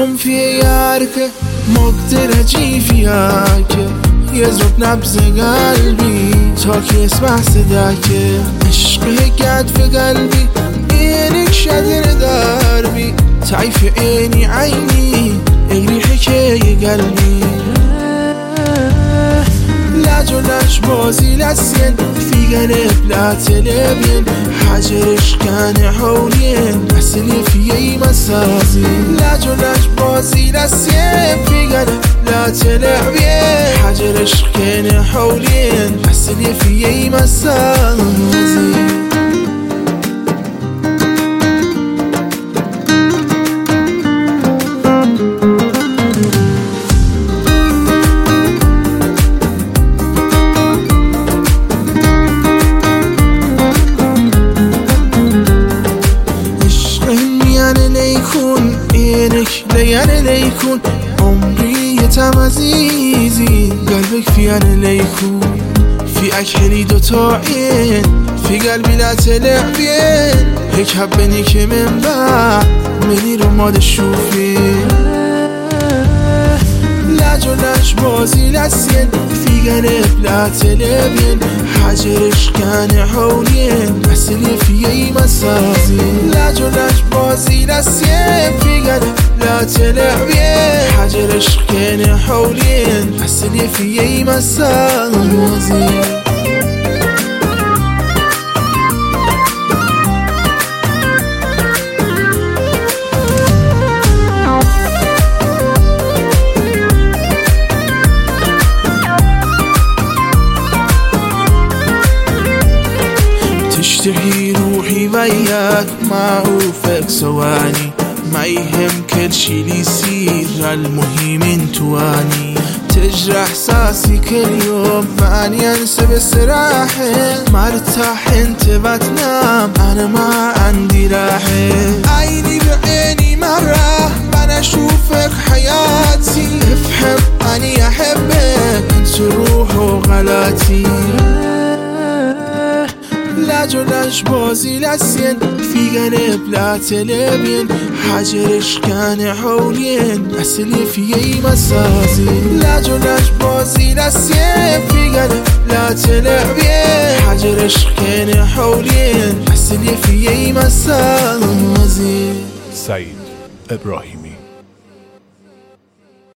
هم في يارك مقدر اجي فياك يضرب نبض قلبي تا که اسمع صداك عشقك قاعد في قلبي عينك شادر دربي تعي في عيني عيني اجري حكاية قلبي لا جلاش بازي لسين في قلب لا تلبين حجرش كان حولين أسلي في أي مسازي لا جلاش بازي لسين في قلب لا تلبين حجرش كان حولين أسلي في أي مسازي ليالي ليكون عمري يتم عزيزي قلبك في أنا ليكون في أكحلي دوتاين في قلبي لا تلعبين هيك حبني که من بعد مني رو ما تشوفين لا جلاش بازي لسين في قلب لا تلعبين حجرش كان حولين أسلي في أي مسازي لا جلاش بازي لسين في قلب لا تلعبين حجرش كان حولين أسلي في أي مسازي تشتهي روحي وياك معروفك ثواني ما يهم كل شي لي يصير المهم انتو اني تجرح احساسي كل يوم معني انسى بس راحة ما ارتاح انت بتنام انا ما عندي راحة عيني بعيني مرة انا اشوفك حياتي افهم اني احبك انت روح وغلاتي لا جلاش بازي لسين في قلب لا تلبين حجرش كان حولين أسلي في أي مسازي لا جلاش بازي لسين في قلب لا تلبين حجرش كان حولين أسلي في أي مسازي. سعید ابراهیمی.